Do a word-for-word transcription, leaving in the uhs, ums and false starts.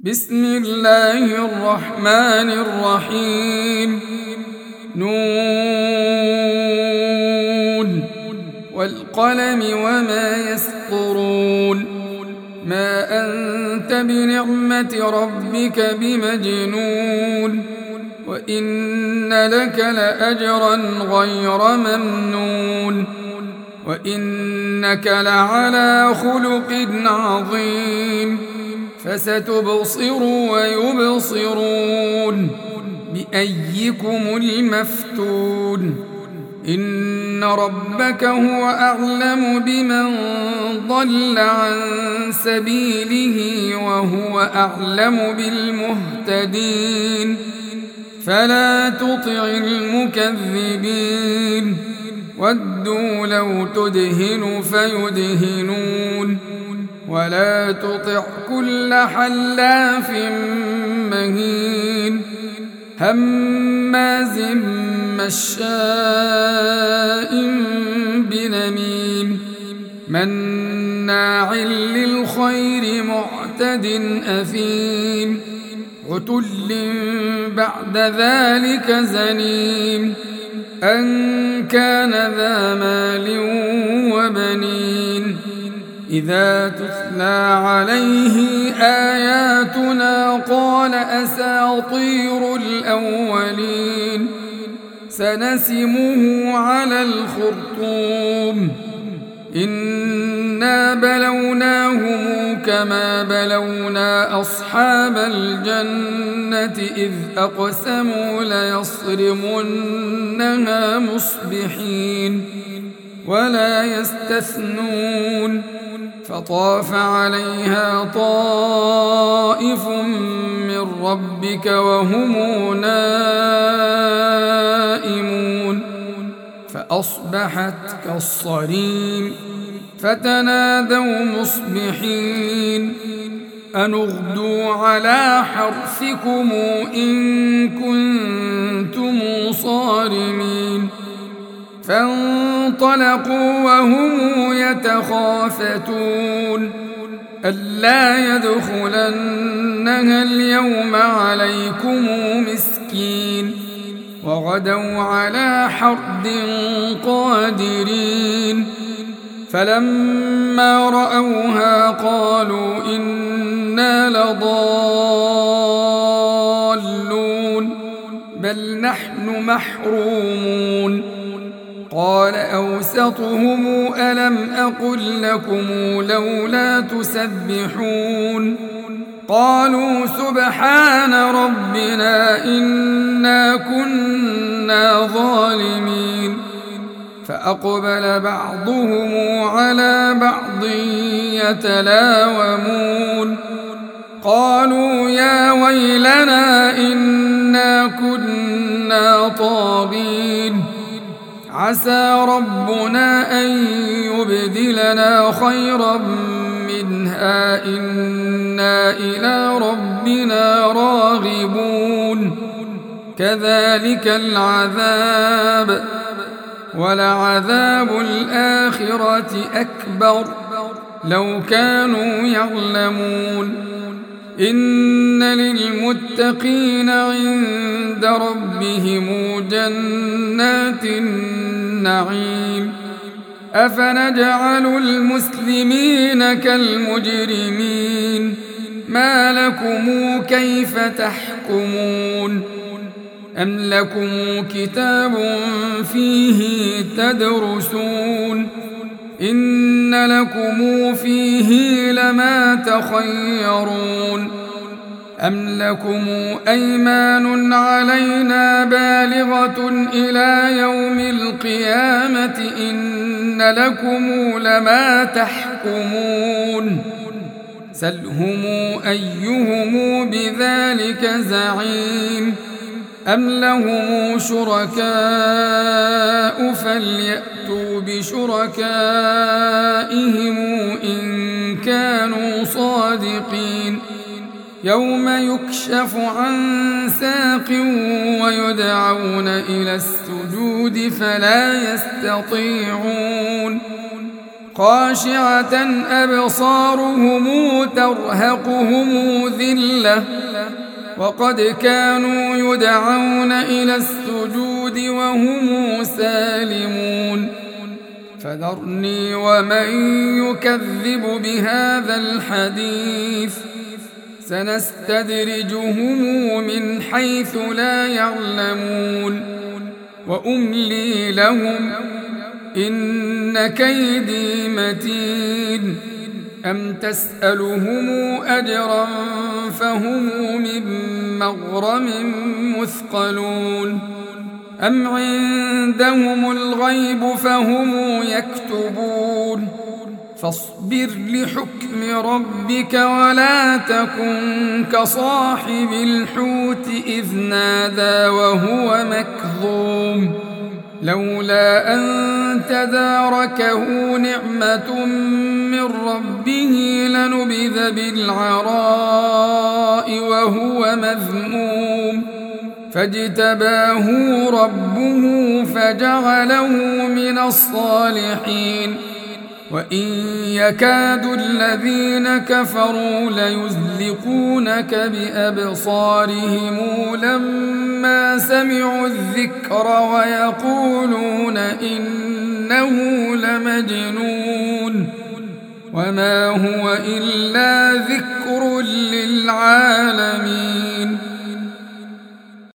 بسم الله الرحمن الرحيم. نون والقلم وما يسطرون. ما أنت بنعمة ربك بمجنون، وإن لك لأجرا غير ممنون، وإنك لعلى خلق عظيم. فستبصر ويبصرون بأيكم المفتون. إن ربك هو أعلم بمن ضل عن سبيله وهو أعلم بالمهتدين. فلا تطع المكذبين، ودوا لو تدهن فيدهنون. ولا تطع كل حلاف مهين، هماز مشاء بنميم، مناع للخير معتد أثيم، عتل بعد ذلك زنيم، أن كان ذا مال وبنين. إذا تتلى عليه آياتنا قال أساطير الأولين. سنسمه على الخرطوم. إنا بلوناهم كما بلونا أصحاب الجنة إذ أقسموا ليصرمنها مصبحين ولا يستثنون. فطاف عليها طائف من ربك وهم نائمون، فأصبحت كالصريم. فتنادوا مصبحين أن اغدوا على حرثكم إن كنتم صارمين. فانطلقوا وهم يتخافتون ألا يدخلنها اليوم عليكم مسكين. وغدوا على حرد قادرين. فلما رأوها قالوا إنا لضالون بل نحن محرومون. قال أوسطهم ألم أقل لكم لولا تسبحون. قالوا سبحان ربنا إنا كنا ظالمين. فأقبل بعضهم على بعض يتلاومون. قالوا يا ويلنا إنا كنا طاغين. عسى ربنا أن يبدلنا خيرا منها إنا إلى ربنا راغبون. كذلك العذاب، ولعذاب الآخرة أكبر لو كانوا يعلمون. إن للمتقين عند ربهم جنات النعيم. أفنجعل المسلمين كالمجرمين. ما لكم كيف تحكمون؟ أم لكم كتاب فيه تدرسون؟ إن لكم فيه لما تخيرون. أم لكم أيمان علينا بالغة إلى يوم القيامة إن لكم لما تحكمون. سلهم أيهم بذلك زعيم. أم لهم شركاء فليأتوا بشركائهم إن كانوا صادقين. يوم يكشف عن ساق ويدعون إلى السجود فلا يستطيعون. خاشعة أبصارهم ترهقهم ذلة وقد كانوا يدعون إلى السجود وهم سالمون فذرني ومن يكذب بهذا الحديث سنستدرجهم من حيث لا يعلمون وأملي لهم إن كيدي متين أم تسألهم أجرا فهم من مغرم مثقلون أم عندهم الغيب فهم يكتبون فاصبر لحكم ربك ولا تكن كصاحب الحوت إذ نادى وهو مكظوم لولا أن تداركه نعمة من ربه لنبذ بالعراء وهو مذموم فاجتباه ربه فجعله من الصالحين وإن يكاد الذين كفروا ليزلقونك بأبصارهم لما سمعوا الذكر ويقولون إنه لمجنون وما هو إلا ذكر للعالمين